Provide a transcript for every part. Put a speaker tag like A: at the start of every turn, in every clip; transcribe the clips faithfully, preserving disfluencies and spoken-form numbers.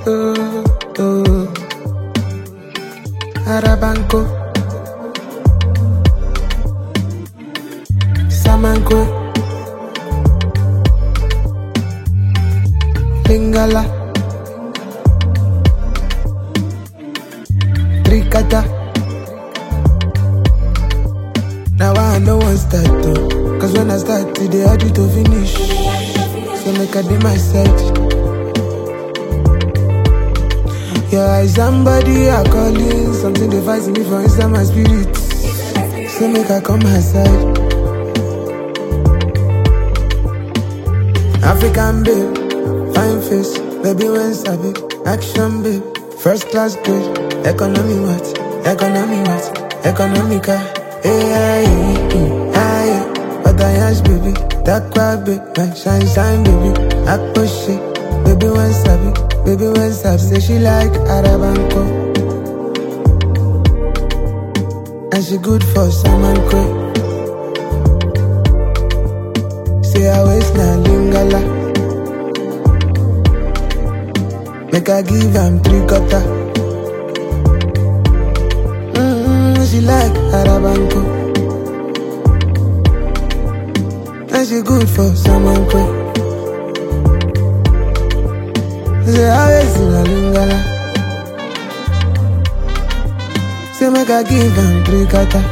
A: oh, oh. Arabanco, Samanco, Lingala, Tricata. Now I know one start to, cause when I start to the audio to finish. So make I do my side. Your eyes and body are calling, something they fight me for inside my spirit. So make I come my side. African babe, fine face, baby when sabi, action babe, first class good, economy what, economy what, economica, hey, hey, hey, but I ask baby, that quack babe, my shine, shine baby, I push it, baby when sabi, baby when sabi, say she like Arabanco, and she good for someone quick. Say I waste na lingala. Make I give am three quarter. Mm-hmm, she like Arabanco, and she good for someone quick. Say I waste na lingala. Say make I give am three quarter.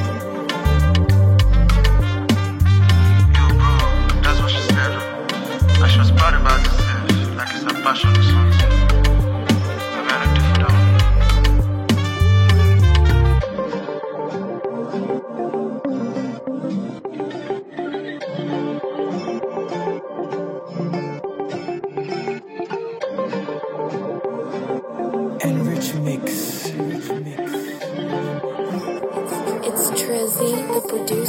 B: Enrich mix.
C: It's Trizzy, the producer.